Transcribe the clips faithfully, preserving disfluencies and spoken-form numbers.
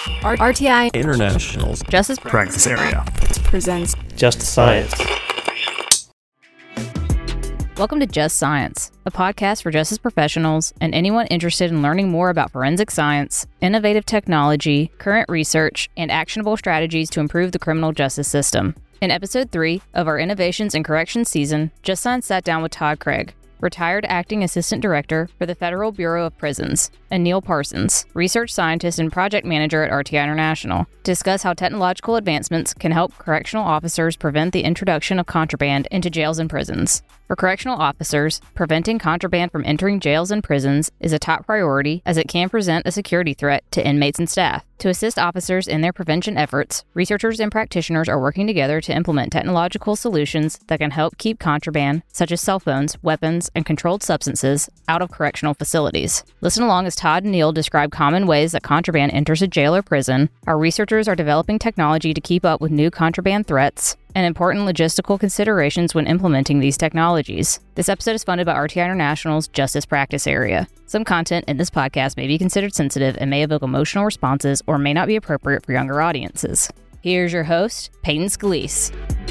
R- RTI International's Justice Practice Area presents Just Science. Welcome to Just Science, a podcast for justice professionals and anyone interested in learning more about forensic science, innovative technology, current research, and actionable strategies to improve the criminal justice system. In episode three of our Innovations in Corrections season, Just Science sat down with Todd Craig, retired acting assistant director for the Federal Bureau of Prisons, and Neil Parsons, research scientist and project manager at R T I International, to discuss how technological advancements can help correctional officers prevent the introduction of contraband into jails and prisons. For correctional officers, preventing contraband from entering jails and prisons is a top priority as it can present a security threat to inmates and staff. To assist officers in their prevention efforts, researchers and practitioners are working together to implement technological solutions that can help keep contraband, such as cell phones, weapons, and controlled substances, out of correctional facilities. Listen along as Todd and Neil describe common ways that contraband enters a jail or prison. Our researchers are developing technology to keep up with new contraband threats, and important logistical considerations when implementing these technologies. This episode is funded by R T I International's Justice Practice Area. Some content in this podcast may be considered sensitive and may evoke emotional responses or may not be appropriate for younger audiences. Here's your host, Peyton Scalise.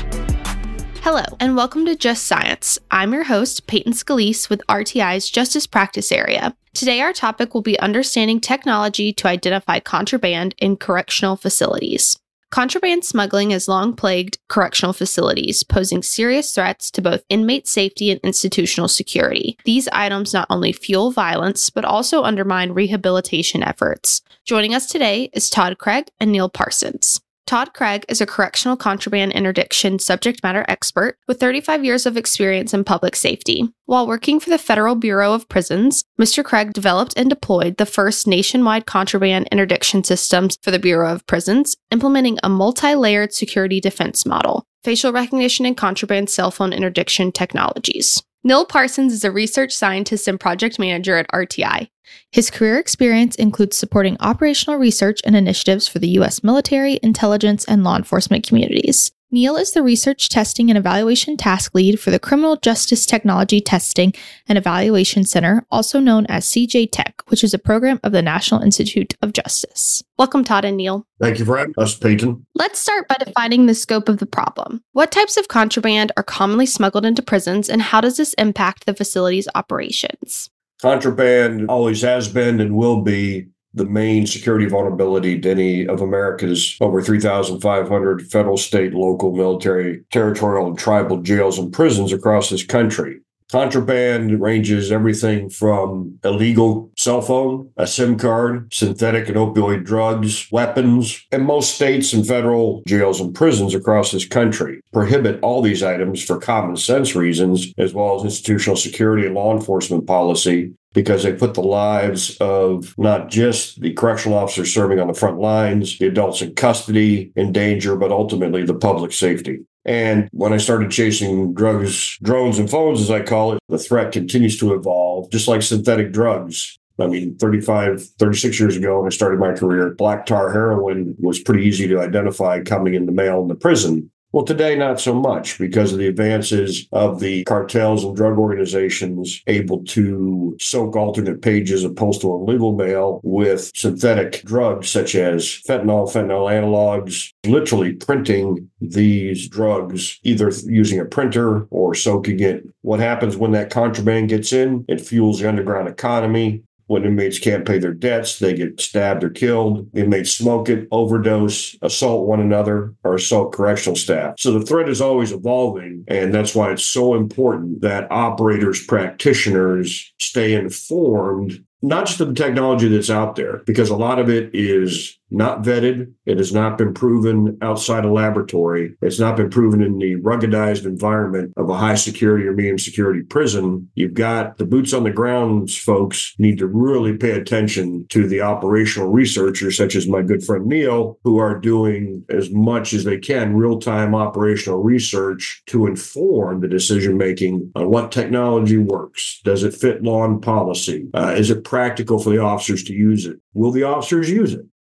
Hello, and welcome to Just Science. I'm your host, Peyton Scalise with R T I's Justice Practice Area. Today, our topic will be understanding technology to identify contraband in correctional facilities. Contraband smuggling has long plagued correctional facilities, posing serious threats to both inmate safety and institutional security. These items not only fuel violence, but also undermine rehabilitation efforts. Joining us today is Todd Craig and Neil Parsons. Todd Craig is a correctional contraband interdiction subject matter expert with thirty-five years of experience in public safety. While working for the Federal Bureau of Prisons, Mister Craig developed and deployed the first nationwide contraband interdiction systems for the Bureau of Prisons, implementing a multi-layered security defense model, facial recognition and contraband cell phone interdiction technologies. Neil Parsons is a research scientist and project manager at R T I. His career experience includes supporting operational research and initiatives for the U S military, intelligence, and law enforcement communities. Neil is the Research Testing and Evaluation Task Lead for the Criminal Justice Technology Testing and Evaluation Center, also known as C J Tech, which is a program of the National Institute of Justice. Welcome, Todd and Neil. Thank you for having us, Peyton. Let's start by defining the scope of the problem. What types of contraband are commonly smuggled into prisons, and how does this impact the facility's operations? Contraband always has been and will be the main security vulnerability to any of America's over three thousand five hundred federal, state, local, military, territorial, and tribal jails and prisons across this country. Contraband ranges everything from illegal cell phone, a SIM card, synthetic and opioid drugs, weapons, and most states and federal jails and prisons across this country prohibit all these items for common sense reasons, as well as institutional security and law enforcement policy, because they put the lives of not just the correctional officers serving on the front lines, the adults in custody in danger, but ultimately the public safety. And when I started chasing drugs, drones and phones, as I call it, the threat continues to evolve, just like synthetic drugs. I mean, thirty-five, thirty-six years ago, when I started my career, black tar heroin was pretty easy to identify coming in the mail in the prison. Well, today, not so much because of the advances of the cartels and drug organizations able to soak alternate pages of postal and legal mail with synthetic drugs such as fentanyl, fentanyl analogs, literally printing these drugs, either using a printer or soaking it. What happens when that contraband gets in? It fuels the underground economy. When inmates can't pay their debts, they get stabbed or killed. Inmates smoke it, overdose, assault one another, or assault correctional staff. So the threat is always evolving, and that's why it's so important that operators, practitioners stay informed, not just of the technology that's out there, because a lot of it is not vetted. It has not been proven outside a laboratory. It's not been proven in the ruggedized environment of a high security or medium security prison. You've got the boots on the ground folks need to really pay attention to the operational researchers, such as my good friend Neil, who are doing as much as they can real-time operational research to inform the decision-making on what technology works. Does it fit law and policy? Uh, is it practical for the officers to use it? Will the officers use it?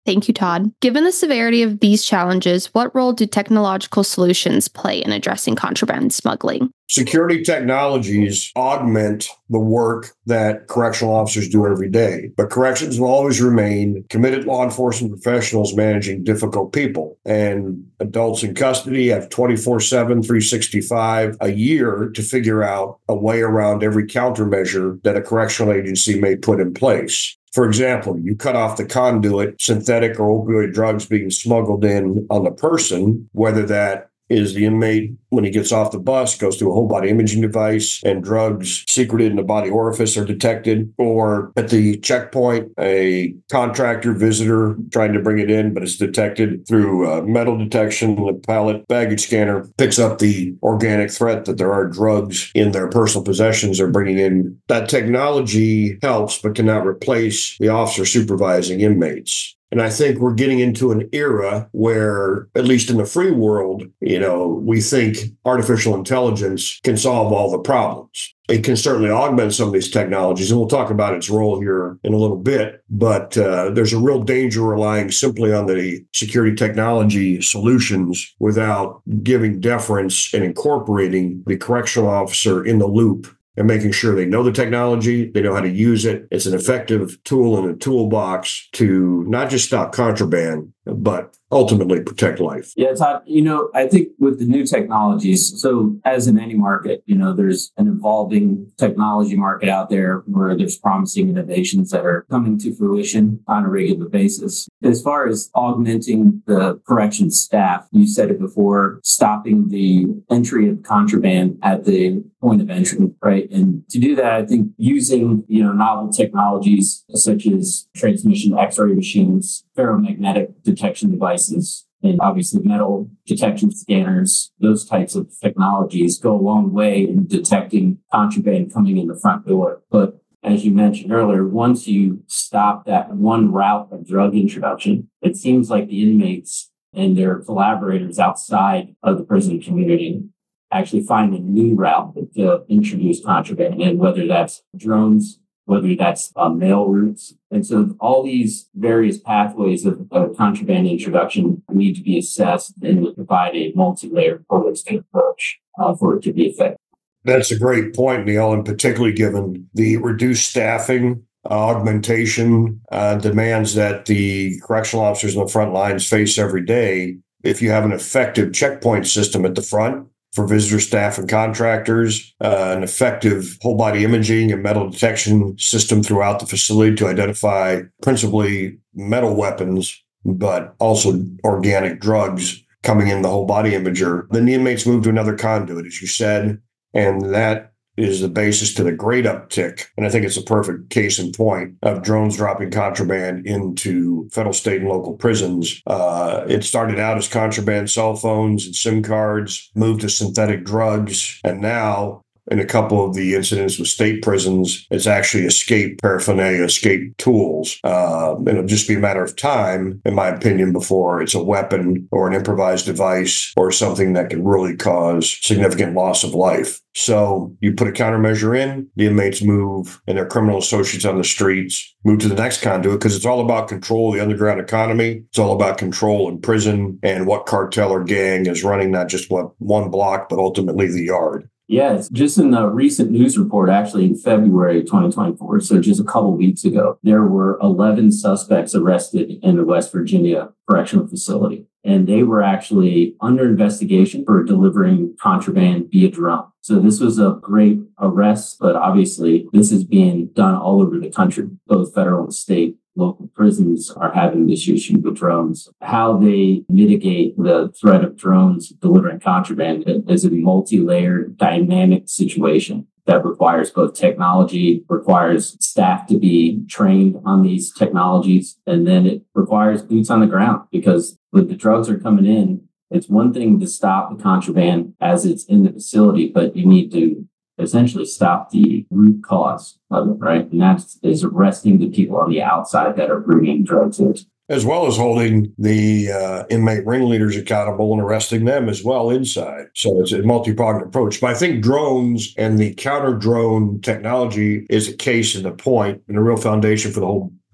Thank you, Todd. Given the severity of these challenges, what role do technological solutions play in addressing contraband smuggling? Security technologies augment the work that correctional officers do every day, but corrections will always remain committed law enforcement professionals managing difficult people. And adults in custody have twenty-four seven, three sixty-five a year to figure out a way around every countermeasure that a correctional agency may put in place. For example, you cut off the conduit, synthetic or opioid drugs being smuggled in on the person, whether that is the inmate, when he gets off the bus, goes through a whole body imaging device and drugs secreted in the body orifice are detected, or at the checkpoint, a contractor visitor trying to bring it in, but it's detected through uh, metal detection. The pallet baggage scanner picks up the organic threat that there are drugs in their personal possessions they're bringing in. That technology helps, but cannot replace the officer supervising inmates. And I think we're getting into an era where, at least in the free world, you know, we think artificial intelligence can solve all the problems. It can certainly augment some of these technologies, and we'll talk about its role here in a little bit. But uh, there's a real danger relying simply on the security technology solutions without giving deference and incorporating the correctional officer in the loop and making sure they know the technology, they know how to use it. It's an effective tool in a toolbox to not just stop contraband, but ultimately protect life. Yeah, Todd, you know, I think with the new technologies, so as in any market, you know, there's an evolving technology market out there where there's promising innovations that are coming to fruition on a regular basis. As far as augmenting the corrections staff, you said it before, stopping the entry of contraband at the point of entry, right? And to do that, I think using, you know, novel technologies such as transmission X-ray machines, ferromagnetic detection devices, and obviously metal detection scanners, those types of technologies go a long way in detecting contraband coming in the front door. But as you mentioned earlier, once you stop that one route of drug introduction, it seems like the inmates and their collaborators outside of the prison community actually find a new route to introduce contraband, and whether that's drones, whether that's uh, mail routes. And so all these various pathways of, of contraband introduction need to be assessed and provide a multi-layered holistic approach uh, for it to be effective. That's a great point, Neil, and particularly given the reduced staffing, uh, augmentation uh, demands that the correctional officers on the front lines face every day. If you have an effective checkpoint system at the front for visitor staff and contractors, uh, an effective whole body imaging and metal detection system throughout the facility to identify principally metal weapons, but also organic drugs coming in the whole body imager, then the inmates move to another conduit, as you said, and that is the basis to the great uptick. And I think it's a perfect case in point of drones dropping contraband into federal, state, and local prisons. Uh, it started out as contraband cell phones and SIM cards, moved to synthetic drugs, and now in a couple of the incidents with state prisons, it's actually escape paraphernalia, escape tools. Uh, and it'll just be a matter of time, in my opinion, before it's a weapon or an improvised device or something that can really cause significant loss of life. So you put a countermeasure in, the inmates move, and their criminal associates on the streets move to the next conduit, because it's all about control of the underground economy. It's all about control in prison and what cartel or gang is running not just what one block, but ultimately the yard. Yes, just in the recent news report, actually in February twenty twenty-four, so just a couple weeks ago, there were eleven suspects arrested in the West Virginia correctional facility. And they were actually under investigation for delivering contraband via drone. So this was a great arrest, but obviously this is being done all over the country, both federal and state. Local prisons are having this issue with drones. How they mitigate the threat of drones delivering contraband is a multi-layered, dynamic situation that requires both technology, requires staff to be trained on these technologies, and then it requires boots on the ground, because when the drugs are coming in, it's one thing to stop the contraband as it's in the facility, but you need to essentially stop the root cause of it, right? And that is arresting the people on the outside that are bringing drugs in. As well as holding the uh, inmate ringleaders accountable and arresting them as well inside. So it's a multi-pronged approach. But I think drones and the counter-drone technology is a case in the point and a real foundation for the whole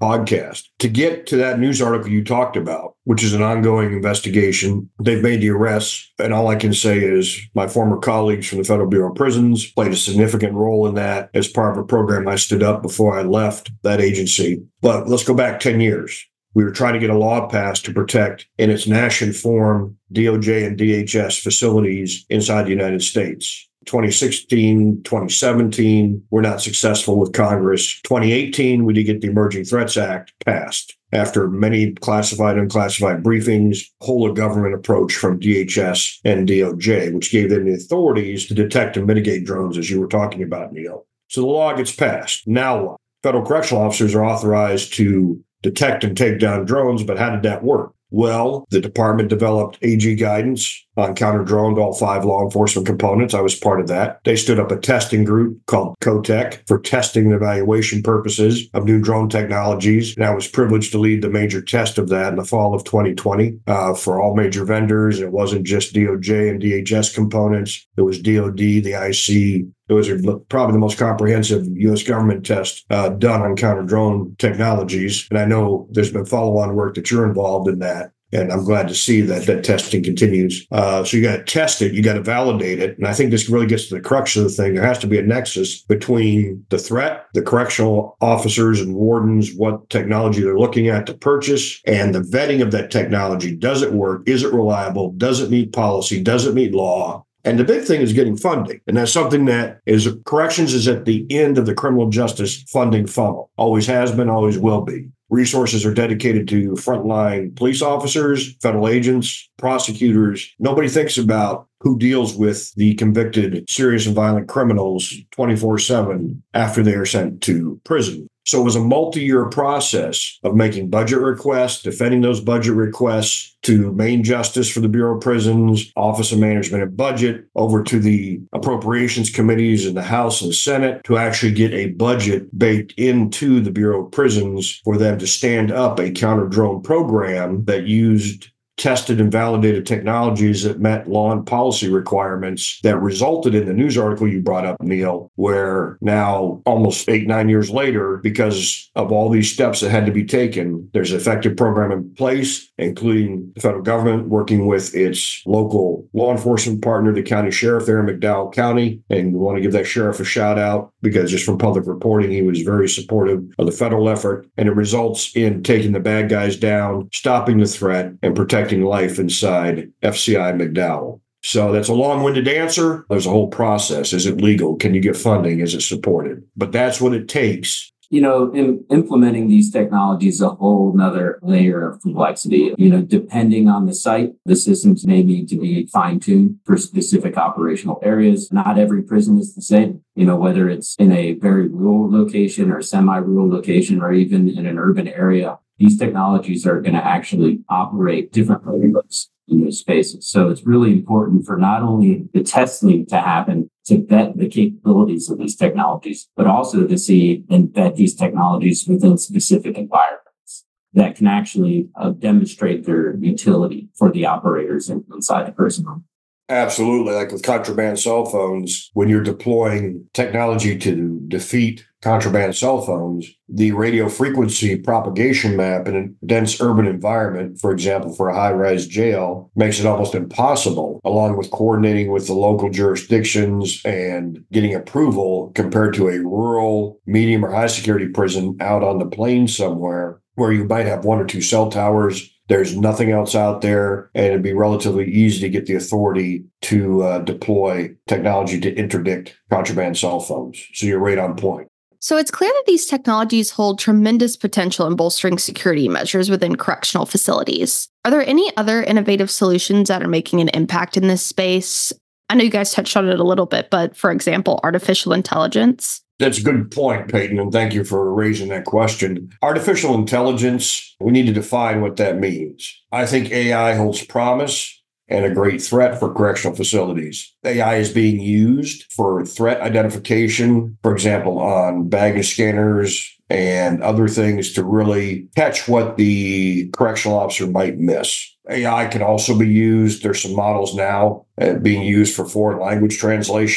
podcast. To get to that news article you talked about, which is an ongoing investigation, they've made the arrests. And all I can say is my former colleagues from the Federal Bureau of Prisons played a significant role in that as part of a program I stood up before I left that agency. But let's go back ten years. We were trying to get a law passed to protect, in its national form, D O J and D H S facilities inside the United States. twenty sixteen, twenty seventeen, we're not successful with Congress. twenty eighteen, we did get the Emerging Threats Act passed. After many classified and unclassified briefings, whole of government approach from D H S and D O J, which gave them the authorities to detect and mitigate drones, as you were talking about, Neil. So the law gets passed. Now what? Federal correctional officers are authorized to detect and take down drones, but how did that work? Well, the department developed A G guidance on counter-drone to all five law enforcement components. I was part of that. They stood up a testing group called COTEC for testing and evaluation purposes of new drone technologies. And I was privileged to lead the major test of that in the fall of twenty twenty uh, for all major vendors. It wasn't just D O J and D H S components. It was D O D, the I C. It was probably the most comprehensive U S government test uh, done on counter-drone technologies. And I know there's been follow-on work that you're involved in that. And I'm glad to see that that testing continues. Uh, so you got to test it. You got to validate it. And I think this really gets to the crux of the thing. There has to be a nexus between the threat, the correctional officers and wardens, what technology they're looking at to purchase, and the vetting of that technology. Does it work? Is it reliable? Does it meet policy? Does it meet law? And the big thing is getting funding. And that's something that is corrections is at the end of the criminal justice funding funnel. Always has been, always will be. Resources are dedicated to frontline police officers, federal agents, prosecutors. Nobody thinks about who deals with the convicted serious and violent criminals twenty-four seven after they are sent to prison. So it was a multi-year process of making budget requests, defending those budget requests to Main Justice for the Bureau of Prisons, Office of Management and Budget, over to the appropriations committees in the House and Senate to actually get a budget baked into the Bureau of Prisons for them to stand up a counter-drone program that used tested and validated technologies that met law and policy requirements that resulted in the news article you brought up, Neil, where now almost eight, nine years later, because of all these steps that had to be taken, there's an effective program in place, including the federal government working with its local law enforcement partner, the county sheriff there in McDowell County. And we want to give that sheriff a shout out because just from public reporting, he was very supportive of the federal effort. And it results in taking the bad guys down, stopping the threat, and protecting life inside F C I McDowell. So that's a long-winded answer. There's a whole process. Is it legal? Can you get funding? Is it supported? But that's what it takes. You know, in implementing these technologies is a whole nother layer of complexity. You know, depending on the site, the systems may need to be fine-tuned for specific operational areas. Not every prison is the same. You know, whether it's in a very rural location or semi-rural location or even in an urban area, these technologies are going to actually operate differently in those spaces. So it's really important for not only the testing to happen to vet the capabilities of these technologies, but also to see and vet these technologies within specific environments that can actually uh, demonstrate their utility for the operators inside the prison room. Absolutely. Like with contraband cell phones, when you're deploying technology to defeat contraband cell phones, the radio frequency propagation map in a dense urban environment, for example, for a high-rise jail, makes it almost impossible, along with coordinating with the local jurisdictions and getting approval compared to a rural, medium, or high-security prison out on the plains somewhere where you might have one or two cell towers. There's nothing else out there, and it'd be relatively easy to get the authority to uh, deploy technology to interdict contraband cell phones. So you're right on point. So it's clear that these technologies hold tremendous potential in bolstering security measures within correctional facilities. Are there any other innovative solutions that are making an impact in this space? I know you guys touched on it a little bit, but for example, artificial intelligence. That's a good point, Peyton, and thank you for raising that question. Artificial intelligence, we need to define what that means. I think A I holds promise and a great threat for correctional facilities. A I is being used for threat identification, for example, on baggage scanners and other things to really catch what the correctional officer might miss. A I can also be used. There's some models now uh, being used for foreign language translation.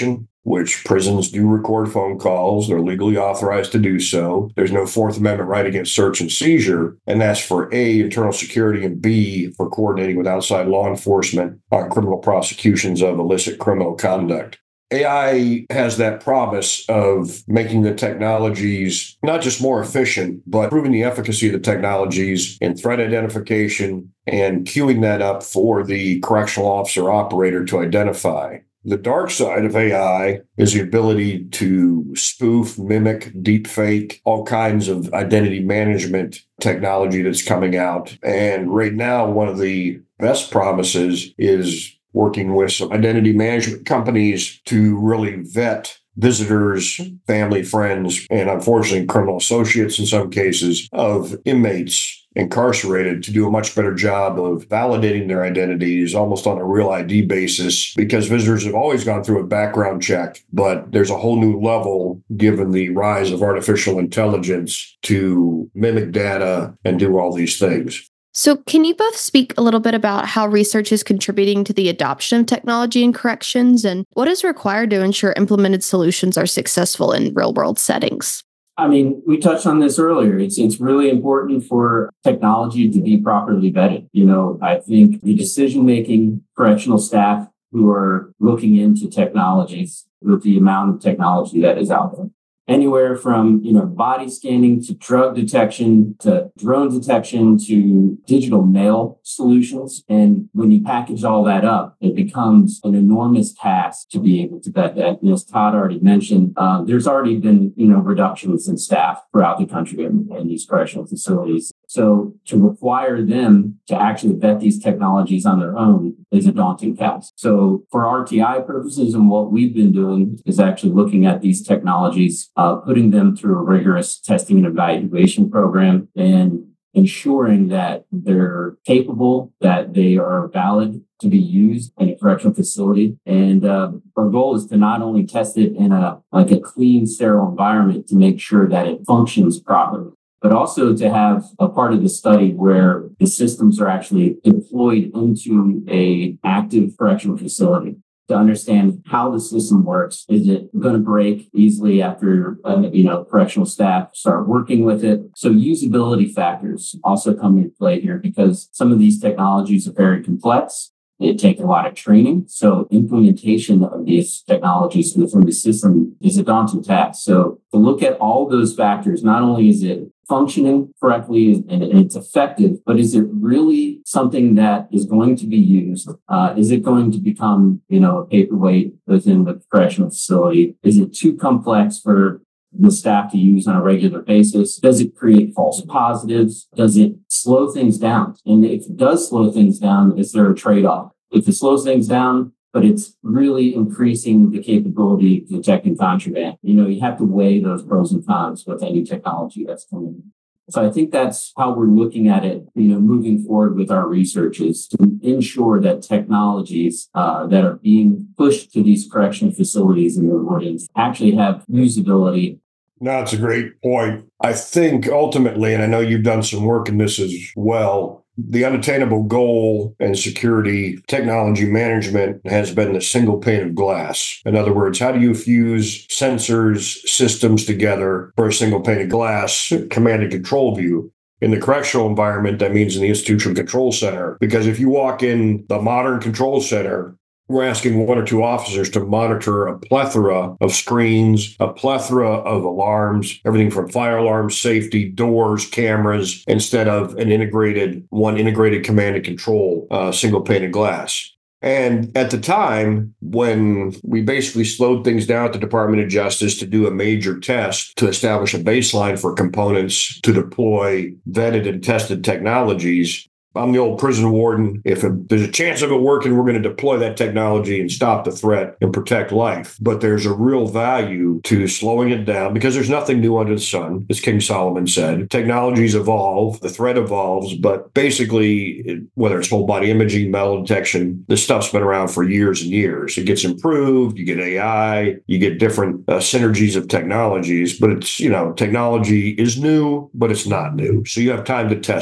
which prisons do record phone calls. They're legally authorized to do so. There's no Fourth Amendment right against search and seizure. And that's for A, internal security, and B, for coordinating with outside law enforcement on criminal prosecutions of illicit criminal conduct. A I has that promise of making the technologies not just more efficient, but proving the efficacy of the technologies in threat identification and queuing that up for the correctional officer operator to identify. The dark side of A I is the ability to spoof, mimic, deepfake, all kinds of identity management technology that's coming out. And right now, one of the best promises is working with some identity management companies to really vet visitors, family, friends, and unfortunately criminal associates in some cases of inmates incarcerated to do a much better job of validating their identities almost on a real I D basis, because visitors have always gone through a background check, but there's a whole new level given the rise of artificial intelligence to mimic data and do all these things. So can you both speak a little bit about how research is contributing to the adoption of technology in corrections and what is required to ensure implemented solutions are successful in real-world settings? I mean, we touched on this earlier. It's it's really important for technology to be properly vetted. You know, I think the decision-making correctional staff who are looking into technologies with the amount of technology that is out there, anywhere from, you know, body scanning to drug detection to drone detection to digital mail solutions. And when you package all that up, it becomes an enormous task to be able to vet that. And as Todd already mentioned, uh, there's already been, you know, reductions in staff throughout the country in, in these correctional facilities. So to require them to actually vet these technologies on their own is a daunting task. So for R T I purposes, and what we've been doing is actually looking at these technologies, uh, putting them through a rigorous testing and evaluation program and ensuring that they're capable, that they are valid to be used in a correctional facility. And uh, our goal is to not only test it in a like a clean, sterile environment to make sure that it functions properly, but also to have a part of the study where the systems are actually deployed into a active correctional facility to understand how the system works. Is it going to break easily after, uh, you know, correctional staff start working with it? So usability factors also come into play here because some of these technologies are very complex. It takes a lot of training. So implementation of these technologies within the system is a daunting task. So to look at all those factors, not only is it functioning correctly and it's effective, but is it really something that is going to be used? Uh, is it going to become, you know, a paperweight within the correctional facility? Is it too complex for the staff to use on a regular basis? Does it create false positives? Does it slow things down? And if it does slow things down, is there a trade-off? If it slows things down, but it's really increasing the capability of detecting contraband, you know, you have to weigh those pros and cons with any technology that's coming in. So I think that's how we're looking at it, you know, moving forward with our research is to ensure that technologies uh, that are being pushed to these correctional facilities and their wardens actually have usability. No, it's a great point. I think ultimately, and I know you've done some work in this as well, the unattainable goal in security technology management has been the single pane of glass. In other words, how do you fuse sensors, systems together for a single pane of glass, command and control view? In the correctional environment, that means in the institutional control center. Because if you walk in the modern control center, we're asking one or two officers to monitor a plethora of screens, a plethora of alarms, everything from fire alarms, safety, doors, cameras, instead of an integrated, one integrated command and control, uh, single pane of glass. And at the time, when we basically slowed things down at the Department of Justice to do a major test to establish a baseline for components to deploy vetted and tested technologies, I'm the old prison warden. If it, there's a chance of it working, we're going to deploy that technology and stop the threat and protect life. But there's a real value to slowing it down because there's nothing new under the sun, as King Solomon said. Technologies evolve, the threat evolves, but basically, whether it's whole body imaging, metal detection, this stuff's been around for years and years. It gets improved, you get A I, you get different uh, synergies of technologies, but it's, you know, technology is new, but it's not new. So you have time to test it.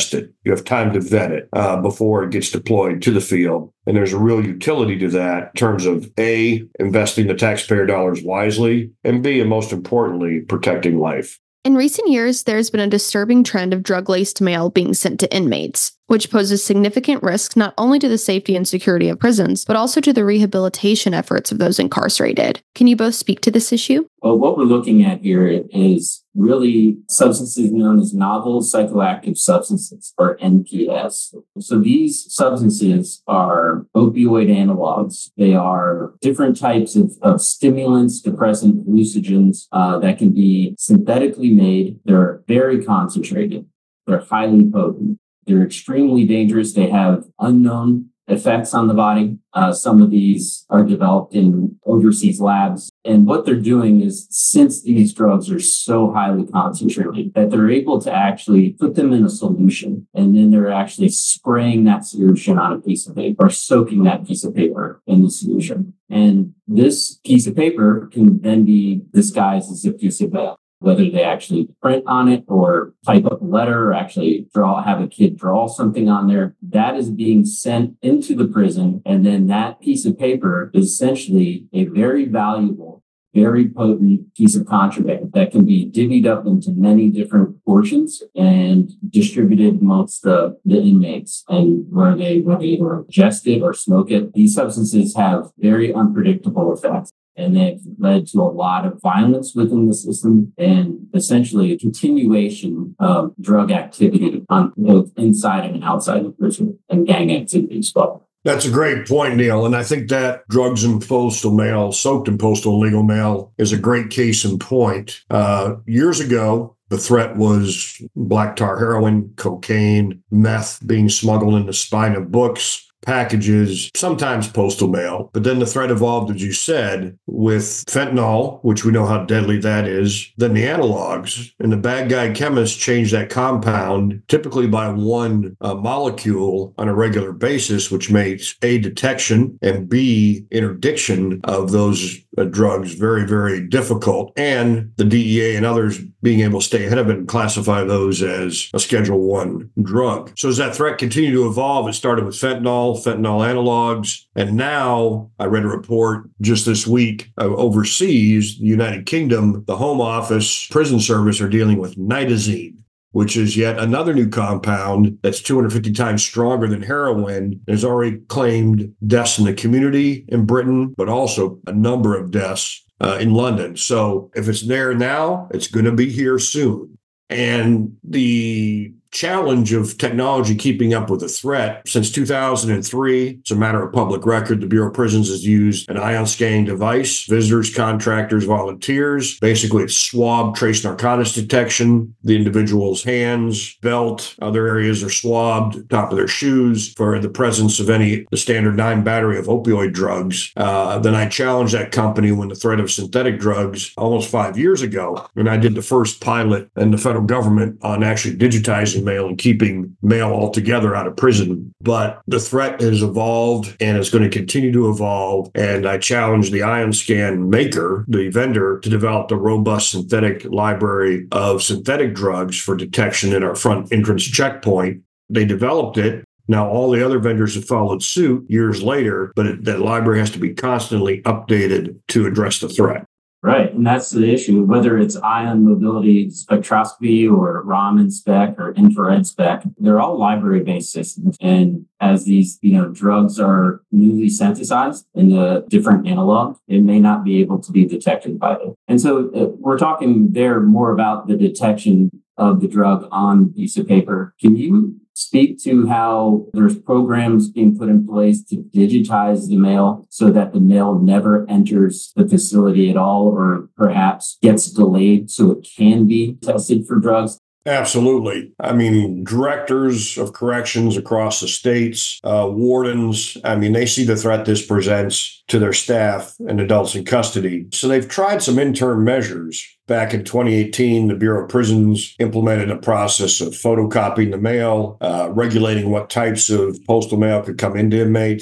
You have time to vet it uh, before it gets deployed to the field. And there's a real utility to that in terms of A, investing the taxpayer dollars wisely, and B, and most importantly, protecting life. In recent years, there's been a disturbing trend of drug-laced mail being sent to inmates, which poses significant risks not only to the safety and security of prisons, but also to the rehabilitation efforts of those incarcerated. Can you both speak to this issue? Well, what we're looking at here is really substances known as novel psychoactive substances, or N P S. So these substances are opioid analogs. They are different types of, of stimulants, depressant, hallucinogens uh, that can be synthetically made. They're very concentrated. They're highly potent. They're extremely dangerous. They have unknown effects on the body. Uh, some of these are developed in overseas labs. And what they're doing is, since these drugs are so highly concentrated, that they're able to actually put them in a solution. And then they're actually spraying that solution on a piece of paper, or soaking that piece of paper in the solution. And this piece of paper can then be disguised as a piece of mail, whether they actually print on it or type up a letter or actually draw, have a kid draw something on there. That is being sent into the prison. And then that piece of paper is essentially a very valuable, very potent piece of contraband that can be divvied up into many different portions and distributed amongst the, the inmates, and where they, where they either ingest it or smoke it. These substances have very unpredictable effects. And they've led to a lot of violence within the system and essentially a continuation of drug activity on both inside and outside the prison, and gang activity as well. That's a great point, Neil. And I think that drugs in postal mail, soaked in postal legal mail, is a great case in point. Uh, years ago, the threat was black tar heroin, cocaine, meth being smuggled in the spine of books, packages, sometimes postal mail. But then the threat evolved, as you said, with fentanyl, which we know how deadly that is, then the analogs. And the bad guy chemists change that compound, typically by one uh, molecule on a regular basis, which makes A, detection, and B, interdiction of those uh, drugs very, very difficult. And the D E A and others being able to stay ahead of it and classify those as a Schedule One drug. So as that threat continued to evolve, it started with fentanyl, fentanyl analogs. And now I read a report just this week uh, overseas, the United Kingdom, the Home Office, Prison Service are dealing with nitazene, which is yet another new compound that's two hundred fifty times stronger than heroin. Has already claimed deaths in the community in Britain, but also a number of deaths uh, in London. So if it's there now, it's going to be here soon. And the challenge of technology keeping up with the threat. Since two thousand three, it's a matter of public record, the Bureau of Prisons has used an ion scanning device. Visitors, contractors, volunteers. Basically, it's swab trace narcotics detection. The individual's hands, belt, other areas are swabbed, top of their shoes for the presence of any, the standard nine battery of opioid drugs. Uh, then I challenged that company when the threat of synthetic drugs almost five years ago. And I did the first pilot in the federal government on actually digitizing mail and keeping mail altogether out of prison. But the threat has evolved and is going to continue to evolve. And I challenged the IonScan maker, the vendor, to develop a robust synthetic library of synthetic drugs for detection in our front entrance checkpoint. They developed it. Now, all the other vendors have followed suit years later, but it, that library has to be constantly updated to address the threat. Right. And that's the issue, whether it's ion mobility spectroscopy or Raman spec or infrared spec, they're all library-based systems. And as these, you know, drugs are newly synthesized in the different analog, it may not be able to be detected by them. And so uh, we're talking there more about the detection of the drug on a piece of paper. Can you speak to how there's programs being put in place to digitize the mail so that the mail never enters the facility at all, or perhaps gets delayed so it can be tested for drugs? Absolutely. I mean, directors of corrections across the states, uh, wardens, I mean, they see the threat this presents to their staff and adults in custody. So they've tried some interim measures. Back in twenty eighteen, the Bureau of Prisons implemented a process of photocopying the mail, uh, regulating what types of postal mail could come into inmates.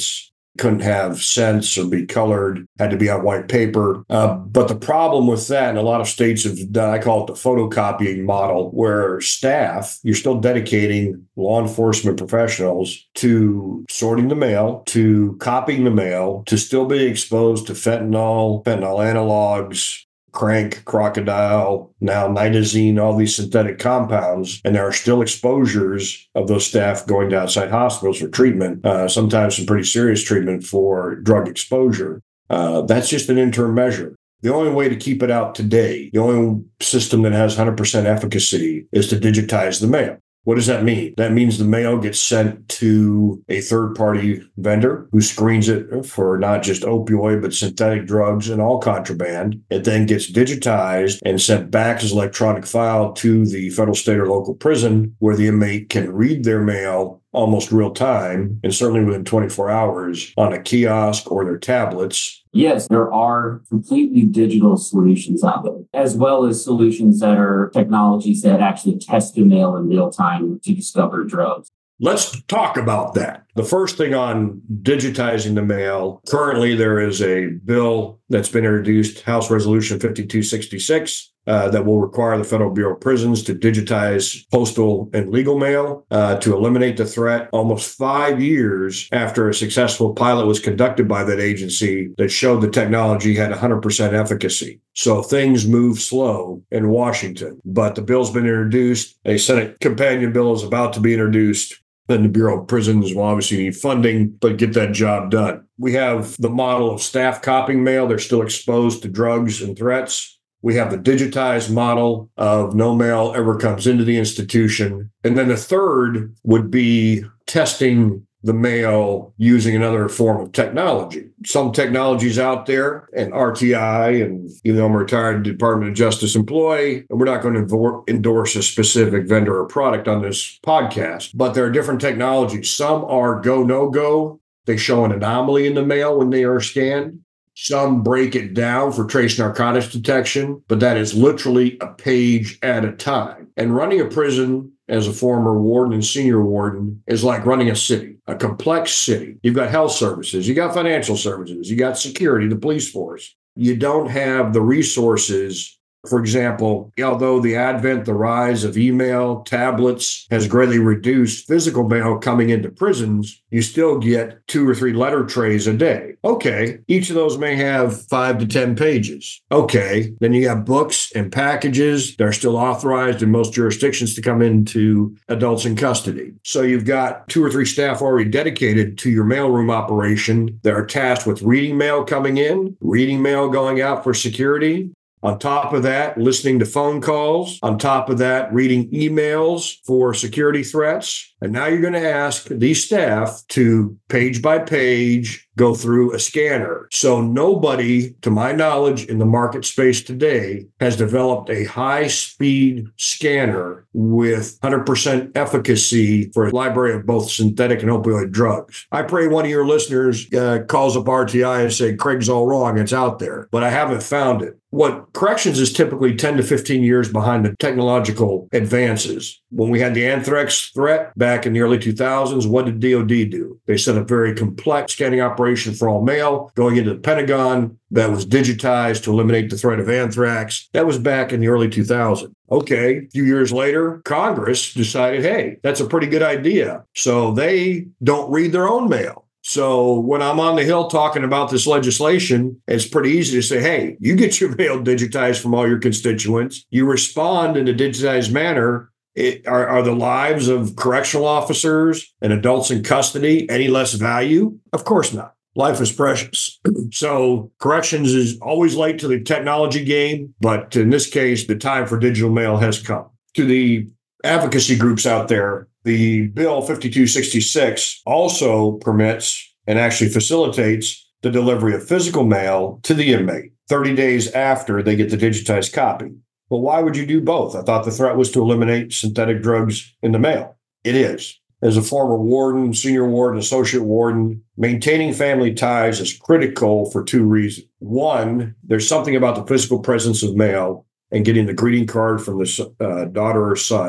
couldn't have scents or be colored, had to be on white paper. Uh, but the problem with that, and a lot of states have done, I call it the photocopying model, where staff, you're still dedicating law enforcement professionals to sorting the mail, to copying the mail, to still being exposed to fentanyl, fentanyl analogs, crank, crocodile, now nitazene, all these synthetic compounds. And there are still exposures of those staff going to outside hospitals for treatment, uh, sometimes some pretty serious treatment for drug exposure. Uh, that's just an interim measure. The only way to keep it out today, the only system that has one hundred percent efficacy is to digitize the mail. What does that mean? That means the mail gets sent to a third-party vendor who screens it for not just opioid, but synthetic drugs and all contraband. It then gets digitized and sent back as electronic file to the federal, state, or local prison, where the inmate can read their mail almost real time, and certainly within twenty-four hours on a kiosk or their tablets. Yes, there are completely digital solutions out there, as well as solutions that are technologies that actually test your mail in real time to discover drugs. Let's talk about that. The first thing on digitizing the mail, currently there is a bill that's been introduced, House Resolution fifty-two sixty-six, uh, that will require the Federal Bureau of Prisons to digitize postal and legal mail uh, to eliminate the threat. Almost five years after a successful pilot was conducted by that agency that showed the technology had one hundred percent efficacy. So things move slow in Washington, but the bill's been introduced. A Senate companion bill is about to be introduced. Then the Bureau of Prisons will obviously need funding, but get that job done. We have the model of staff copying mail. They're still exposed to drugs and threats. We have the digitized model of no mail ever comes into the institution. And then the third would be testing the mail using another form of technology. Some technologies out there, and R T I, and even though I'm a retired Department of Justice employee, and we're not going to endorse a specific vendor or product on this podcast, but there are different technologies. Some are go, no go. They show an anomaly in the mail when they are scanned. Some break it down for trace narcotics detection, but that is literally a page at a time. And running a prison as a former warden and senior warden is like running a city, a complex city. You've got health services, you got financial services, you got security, the police force. You don't have the resources. For example, although the advent, the rise of email, tablets has greatly reduced physical mail coming into prisons, you still get two or three letter trays a day. Okay, each of those may have five to ten pages. Okay, then you have books and packages that are still authorized in most jurisdictions to come into adults in custody. So you've got two or three staff already dedicated to your mailroom operation that are tasked with reading mail coming in, reading mail going out for security. On top of that, listening to phone calls. On top of that, reading emails for security threats. And now you're going to ask these staff to page by page go through a scanner. So nobody, to my knowledge, in the market space today has developed a high-speed scanner with one hundred percent efficacy for a library of both synthetic and opioid drugs. I pray one of your listeners uh, calls up R T I and say, Craig's all wrong, it's out there, but I haven't found it. What corrections is typically ten to fifteen years behind the technological advances. When we had the anthrax threat back in the early two thousands, what did D O D do? They set up a very complex scanning operation for all mail going into the Pentagon that was digitized to eliminate the threat of anthrax. That was back in the early two thousands. Okay, a few years later, Congress decided, hey, that's a pretty good idea. So they don't read their own mail. So when I'm on the Hill talking about this legislation, it's pretty easy to say, hey, you get your mail digitized from all your constituents. You respond in a digitized manner. It, are, are the lives of correctional officers and adults in custody any less value? Of course not. Life is precious. So corrections is always late to the technology game, but in this case, the time for digital mail has come. To the advocacy groups out there, the Bill fifty-two sixty-six also permits and actually facilitates the delivery of physical mail to the inmate thirty days after they get the digitized copy. Well, why would you do both? I thought the threat was to eliminate synthetic drugs in the mail. It is. As a former warden, senior warden, associate warden, maintaining family ties is critical for two reasons. One, there's something about the physical presence of mail and getting the greeting card from the uh, daughter or son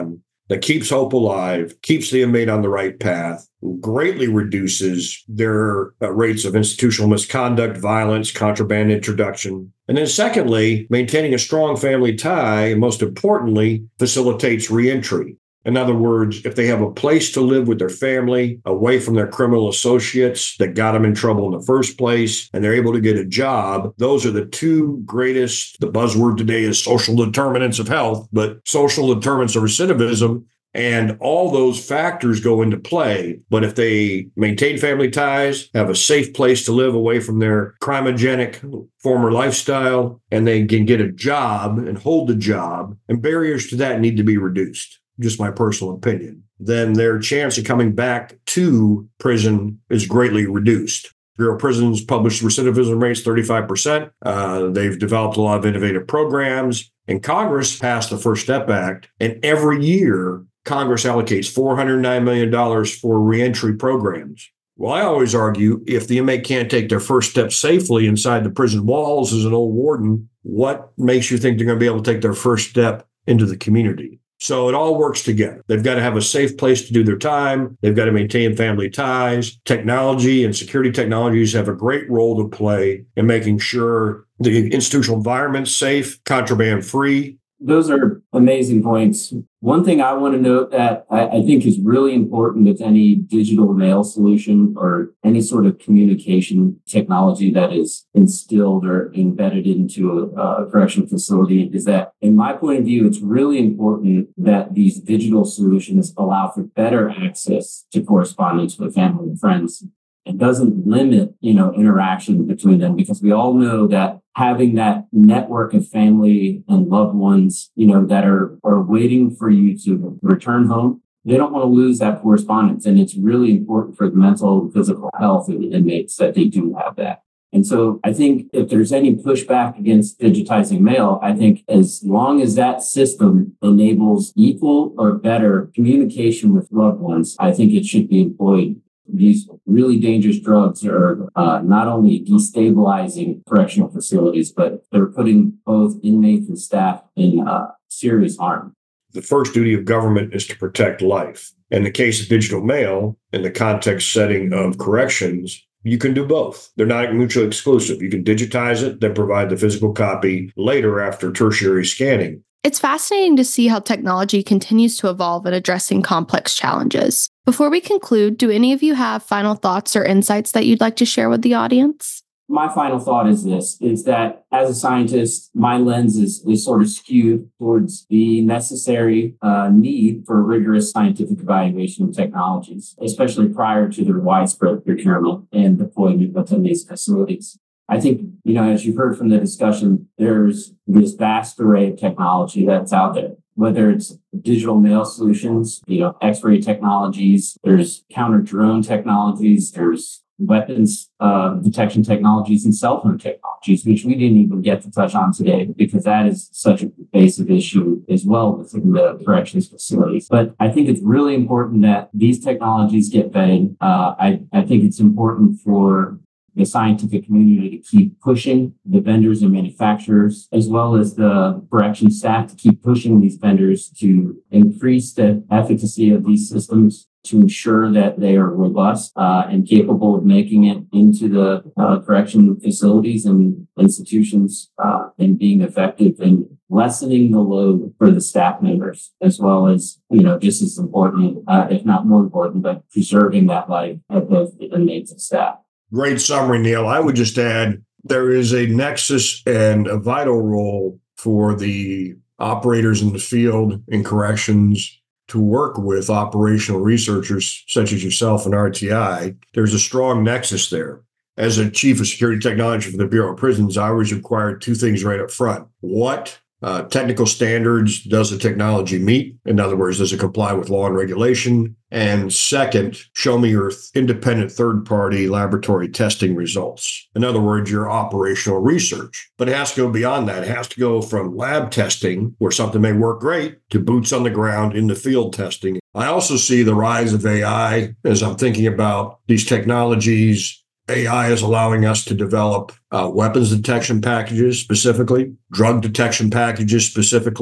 that keeps hope alive, keeps the inmate on the right path, greatly reduces their uh, rates of institutional misconduct, violence, contraband introduction. And then secondly, maintaining a strong family tie, and most importantly, facilitates reentry. In other words, if they have a place to live with their family, away from their criminal associates that got them in trouble in the first place, and they're able to get a job, those are the two greatest, the buzzword today is social determinants of health, but social determinants of recidivism. And all those factors go into play. But if they maintain family ties, have a safe place to live away from their crimogenic former lifestyle, and they can get a job and hold the job, and barriers to that need to be reduced, just my personal opinion, then their chance of coming back to prison is greatly reduced. Bureau of Prisons published recidivism rates thirty-five percent. Uh, they've developed a lot of innovative programs. And Congress passed the First Step Act, and every year, Congress allocates four hundred nine million dollars for reentry programs. Well, I always argue if the inmate can't take their first step safely inside the prison walls as an old warden, what makes you think they're going to be able to take their first step into the community? So it all works together. They've got to have a safe place to do their time. They've got to maintain family ties. Technology and security technologies have a great role to play in making sure the institutional environment's safe, contraband-free. Those are amazing points. One thing I want to note that I, I think is really important with any digital mail solution or any sort of communication technology that is instilled or embedded into a, a correctional facility is that, in my point of view, it's really important that these digital solutions allow for better access to correspondence with family and friends. It doesn't limit, you know, interaction between them, because we all know that having that network of family and loved ones, you know, that are, are waiting for you to return home, they don't want to lose that correspondence. And it's really important for the mental and physical health of the inmates that they do have that. And so I think if there's any pushback against digitizing mail, I think as long as that system enables equal or better communication with loved ones, I think it should be employed. These really dangerous drugs are uh, not only destabilizing correctional facilities, but they're putting both inmates and staff in uh, serious harm. The first duty of government is to protect life. In the case of digital mail, in the context setting of corrections, you can do both. They're not mutually exclusive. You can digitize it, then provide the physical copy later after tertiary scanning. It's fascinating to see how technology continues to evolve in addressing complex challenges. Before we conclude, do any of you have final thoughts or insights that you'd like to share with the audience? My final thought is this, is that as a scientist, my lens is, is sort of skewed towards the necessary uh, need for rigorous scientific evaluation of technologies, especially prior to their widespread procurement and deployment within these facilities. I think, you know, as you've heard from the discussion, there's this vast array of technology that's out there, whether it's digital mail solutions, you know, X-ray technologies, there's counter-drone technologies, there's weapons uh, detection technologies and cell phone technologies, which we didn't even get to touch on today because that is such a pervasive issue as well within the corrections facilities. But I think it's really important that these technologies get vetted. Uh, I, I think it's important for the scientific community to keep pushing the vendors and manufacturers, as well as the correction staff to keep pushing these vendors to increase the efficacy of these systems to ensure that they are robust uh, and capable of making it into the uh, correction facilities and institutions uh, and being effective in lessening the load for the staff members, as well as, you know, just as important, uh, if not more important, but preserving that life of both the inmates and staff. Great summary, Neil. I would just add there is a nexus and a vital role for the operators in the field in corrections to work with operational researchers such as yourself and R T I. There's a strong nexus there. As a chief of security technology for the Bureau of Prisons, I always required two things right up front. What uh, technical standards does the technology meet? In other words, does it comply with law and regulation? And second, show me your independent third-party laboratory testing results. In other words, your operational research. But it has to go beyond that. It has to go from lab testing, where something may work great, to boots on the ground in the field testing. I also see the rise of A I as I'm thinking about these technologies. A I is allowing us to develop uh, weapons detection packages specifically, drug detection packages specifically,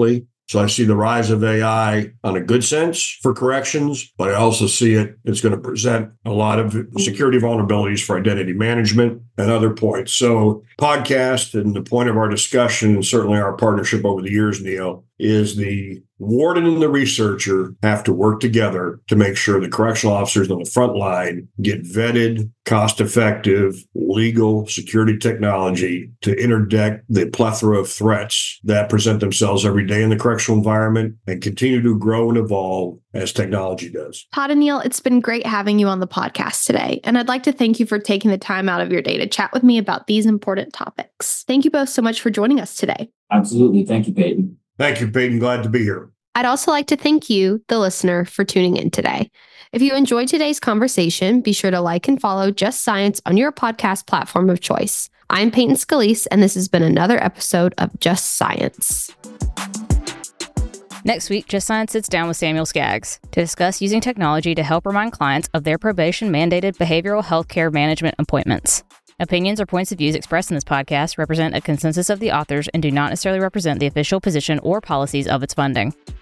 So I see the rise of A I on a good sense for corrections, but I also see it, it's going to present a lot of security vulnerabilities for identity management and other points. So podcast and the point of our discussion, and certainly our partnership over the years, Neil, is the warden and the researcher have to work together to make sure the correctional officers on the front line get vetted, cost-effective, legal security technology to interdict the plethora of threats that present themselves every day in the correctional environment and continue to grow and evolve as technology does. Todd and Neil, it's been great having you on the podcast today, and I'd like to thank you for taking the time out of your day to chat with me about these important topics. Thank you both so much for joining us today. Absolutely. Thank you, Peyton. Thank you, Peyton. Glad to be here. I'd also like to thank you, the listener, for tuning in today. If you enjoyed today's conversation, be sure to like and follow Just Science on your podcast platform of choice. I'm Peyton Scalise, and this has been another episode of Just Science. Next week, Just Science sits down with Samuel Skaggs to discuss using technology to help remind clients of their probation-mandated behavioral health care management appointments. Opinions or points of views expressed in this podcast represent a consensus of the authors and do not necessarily represent the official position or policies of its funding.